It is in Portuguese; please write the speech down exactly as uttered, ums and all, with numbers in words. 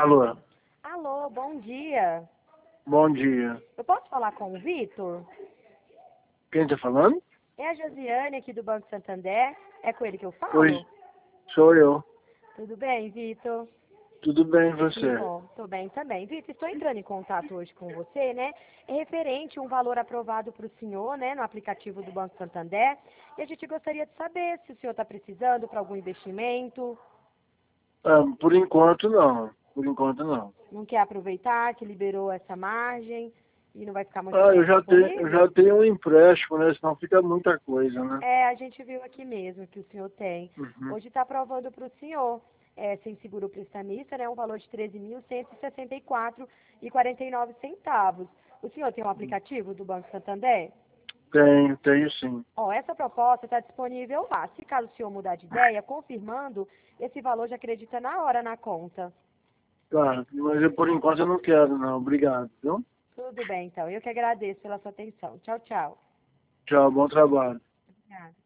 Alô, Alô, bom dia. bom dia. Eu posso falar com o Vitor? Quem tá falando? É a Josiane aqui do Banco Santander. É com ele que eu falo? Oi, sou eu. Tudo bem, Vitor? Tudo bem e Que você? bom, tô bem também. Vitor, estou entrando em contato hoje com você, né? É referente a um valor aprovado para o senhor, né, no aplicativo do Banco Santander. E a gente gostaria de saber se o senhor está precisando para algum investimento, Ah, por enquanto não. Por enquanto não. não quer aproveitar que liberou essa margem e não vai ficar muito Ah, eu tempo já tenho, eu disponível? já tenho um empréstimo, né? Senão fica muita coisa, né? É, a gente viu aqui mesmo que o senhor tem. Uhum. Hoje está aprovando para o senhor, é, sem seguro prestamista, né, um valor de treze mil cento e sessenta e quatro reais e quarenta e nove centavos. O senhor tem um aplicativo do Banco Santander? Tenho, tenho sim. Ó, essa proposta está disponível lá. Se caso o senhor mudar de ideia, confirmando, esse valor já acredita na hora na conta. Tá, mas eu, por enquanto eu não quero não. Obrigado, viu? Tudo bem, então. Eu que agradeço pela sua atenção. Tchau, tchau. Tchau, bom trabalho. Obrigada.